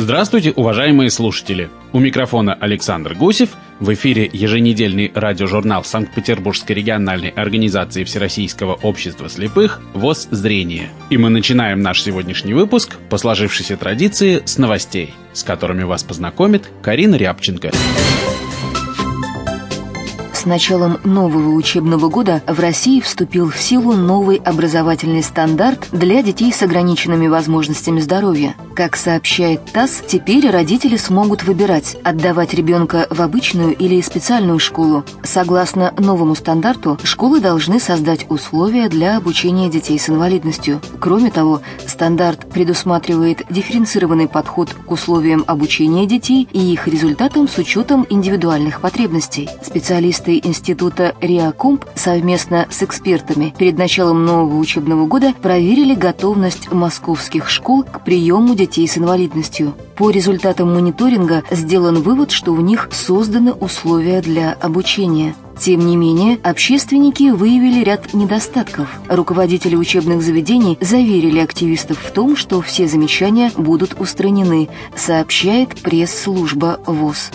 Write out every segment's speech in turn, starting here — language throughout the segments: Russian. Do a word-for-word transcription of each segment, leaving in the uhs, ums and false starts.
Здравствуйте, уважаемые слушатели! У микрофона Александр Гусев. В эфире еженедельный радиожурнал Санкт-Петербургской региональной организации Всероссийского общества слепых ВОС «Зрение». И мы начинаем наш сегодняшний выпуск по сложившейся традиции с новостей, с которыми вас познакомит Карина Рябченко. С началом нового учебного года в России вступил в силу новый образовательный стандарт для детей с ограниченными возможностями здоровья. Как сообщает ТАСС, теперь родители смогут выбирать, отдавать ребенка в обычную или специальную школу. Согласно новому стандарту, школы должны создать условия для обучения детей с инвалидностью. Кроме того, стандарт предусматривает дифференцированный подход к условиям обучения детей и их результатам с учетом индивидуальных потребностей. Специалисты Института РИАКомп совместно с экспертами перед началом нового учебного года проверили готовность московских школ к приему детей с инвалидностью. По результатам мониторинга сделан вывод, что в них созданы условия для обучения. Тем не менее, общественники выявили ряд недостатков. Руководители учебных заведений заверили активистов в том, что все замечания будут устранены, сообщает пресс-служба ВОС.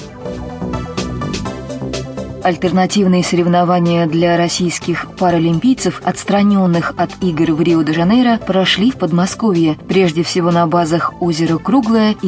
Альтернативные соревнования для российских паралимпийцев, отстраненных от игр в Рио-де-Жанейро, прошли в Подмосковье, прежде всего на базах «Озеро Круглое» и